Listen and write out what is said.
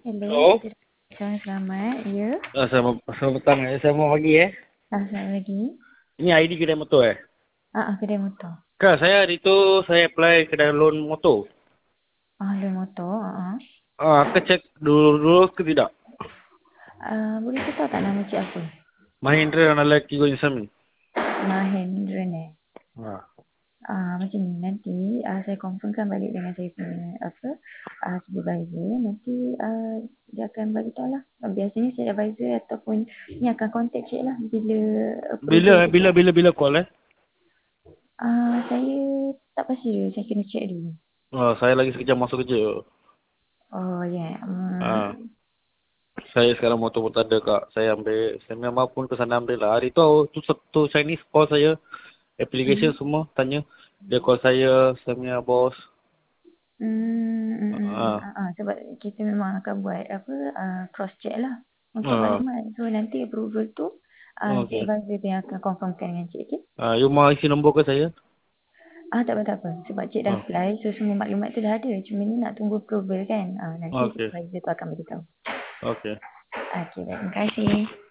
Hello, Oh, kita selamat. Ya. selamat petang selamat pagi Selamat pagi. Ini ID kedai motor Kedai motor. Kak, saya hari tu saya apply kedai loan motor. Loan motor. Aku cek dulu ke tidak. Boleh kita tahu tak nama cik apa? Mahindra dan lelaki Go Insami. Mahendra ni. Ha. Macam ni nanti saya confirmkan balik dengan saya punya supervisor. Nanti dia akan bagi tahu lah. Biasanya saya advisor ataupun ni akan contact cik lah bila approval tu. Bila call Saya tak pasti dia. Saya kena check dulu. Saya lagi sekejap masuk kerja. Oh ya. Ha. Saya sekarang motor pun tak ada kak. Saya memang pun ke sana ambil lah. Hari tu Chinese call saya. Application semua tanya. Dia call saya punya bos. Sebab kita memang akan buat cross check lah untuk Ha. maklumat. So nanti approval tu cik Okay. advisor yang akan confirmkan dengan cik. Okay? You mau isi nombor ke saya? Tak apa. Sebab cik dah apply, so semua maklumat tu dah ada. Cuma ni nak tunggu approval kan. Nanti Okay. supervisor tu akan beritahu. Okay. Okay, baik. Terima kasih.